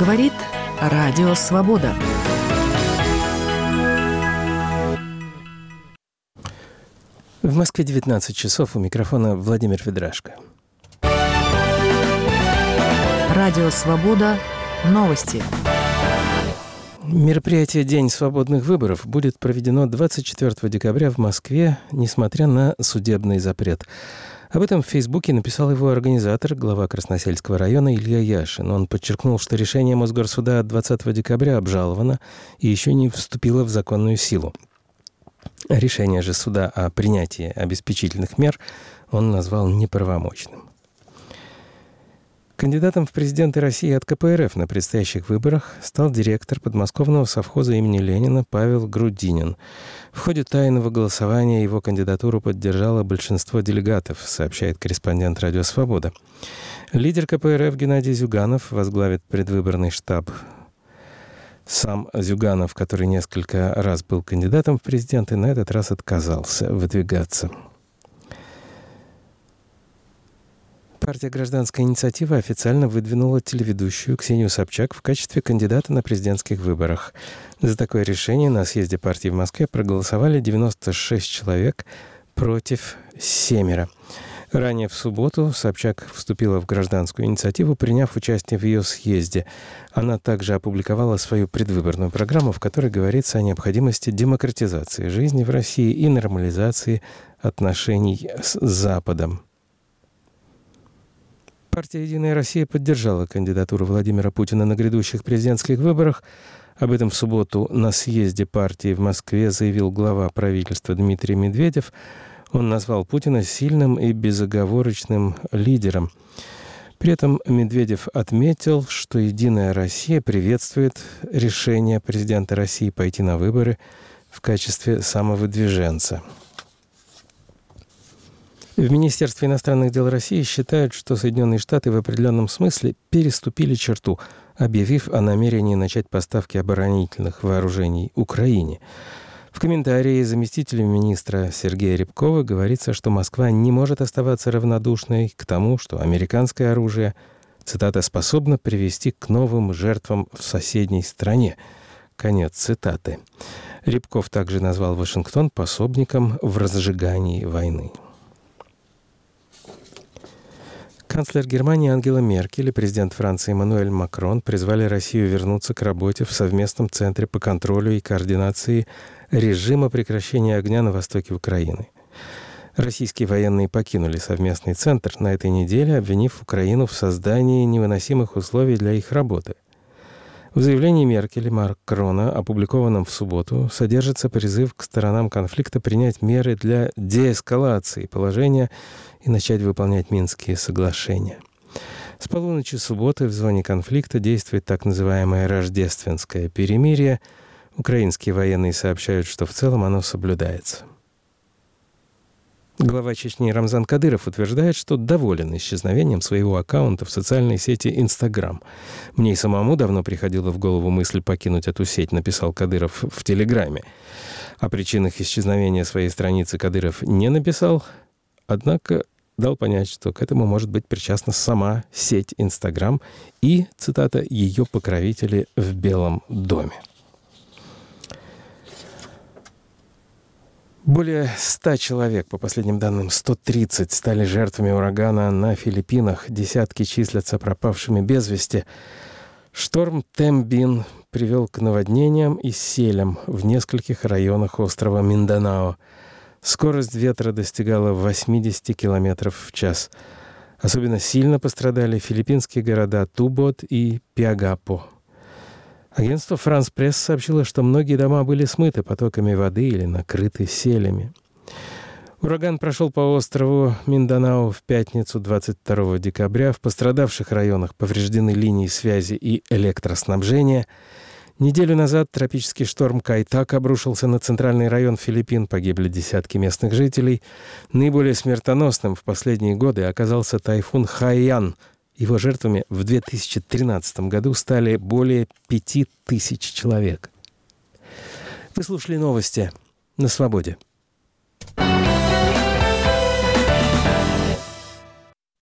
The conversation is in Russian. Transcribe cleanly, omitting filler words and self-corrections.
Говорит Радио Свобода. В Москве 19 часов. У микрофона Владимир Ведрашко. Радио Свобода. Новости. Мероприятие «День свободных выборов» будет проведено 24 декабря в Москве, несмотря на судебный запрет. Об этом в Фейсбуке написал его организатор, глава Красносельского района Илья Яшин. Он подчеркнул, что решение Мосгорсуда от 20 декабря обжаловано и еще не вступило в законную силу. Решение же суда о принятии обеспечительных мер он назвал неправомочным. Кандидатом в президенты России от КПРФ на предстоящих выборах стал директор подмосковного совхоза имени Ленина Павел Грудинин. В ходе тайного голосования его кандидатуру поддержало большинство делегатов, сообщает корреспондент «Радио Свобода». Лидер КПРФ Геннадий Зюганов возглавит предвыборный штаб. Сам Зюганов, который несколько раз был кандидатом в президенты, на этот раз отказался выдвигаться. Партия «Гражданская инициатива» официально выдвинула телеведущую Ксению Собчак в качестве кандидата на президентских выборах. За такое решение на съезде партии в Москве проголосовали 96 человек против 7. Ранее в субботу Собчак вступила в «Гражданскую инициативу», приняв участие в ее съезде. Она также опубликовала свою предвыборную программу, в которой говорится о необходимости демократизации жизни в России и нормализации отношений с Западом. Партия «Единая Россия» поддержала кандидатуру Владимира Путина на грядущих президентских выборах. Об этом в субботу на съезде партии в Москве заявил глава правительства Дмитрий Медведев. Он назвал Путина сильным и безоговорочным лидером. При этом Медведев отметил, что «Единая Россия» приветствует решение президента России пойти на выборы в качестве самовыдвиженца. В Министерстве иностранных дел России считают, что Соединенные Штаты в определенном смысле переступили черту, объявив о намерении начать поставки оборонительных вооружений Украине. В комментарии заместителя министра Сергея Рябкова говорится, что Москва не может оставаться равнодушной к тому, что американское оружие, цитата, «способно привести к новым жертвам в соседней стране». Конец цитаты. Рябков также назвал Вашингтон пособником в разжигании войны. Канцлер Германии Ангела Меркель и президент Франции Эммануэль Макрон призвали Россию вернуться к работе в совместном центре по контролю и координации режима прекращения огня на востоке Украины. Российские военные покинули совместный центр на этой неделе, обвинив Украину в создании невыносимых условий для их работы. В заявлении Меркель и Макрона, опубликованном в субботу, содержится призыв к сторонам конфликта принять меры для деэскалации положения и начать выполнять Минские соглашения. С полуночи субботы в зоне конфликта действует так называемое рождественское перемирие. Украинские военные сообщают, что в целом оно соблюдается. Глава Чечни Рамзан Кадыров утверждает, что доволен исчезновением своего аккаунта в социальной сети Instagram. «Мне и самому давно приходила в голову мысль покинуть эту сеть», написал Кадыров в Телеграме. О причинах исчезновения своей страницы Кадыров не написал, однако дал понять, что к этому может быть причастна сама сеть Instagram и, цитата, «ее покровители в Белом доме». Более 100 человек, по последним данным 130, стали жертвами урагана на Филиппинах. Десятки числятся пропавшими без вести. Шторм Тембин привел к наводнениям и селям в нескольких районах острова Минданао. Скорость ветра достигала 80 км в час. Особенно сильно пострадали филиппинские города Тубот и Пиагапо. Агентство «Франс Пресс» сообщило, что многие дома были смыты потоками воды или накрыты селями. Ураган прошел по острову Минданао в пятницу 22 декабря. В пострадавших районах повреждены линии связи и электроснабжения. Неделю назад тропический шторм Кайтак обрушился на центральный район Филиппин. Погибли десятки местных жителей. Наиболее смертоносным в последние годы оказался тайфун Хайян. Его жертвами в 2013 году стали более 5000 человек. Вы слушали новости на Свободе.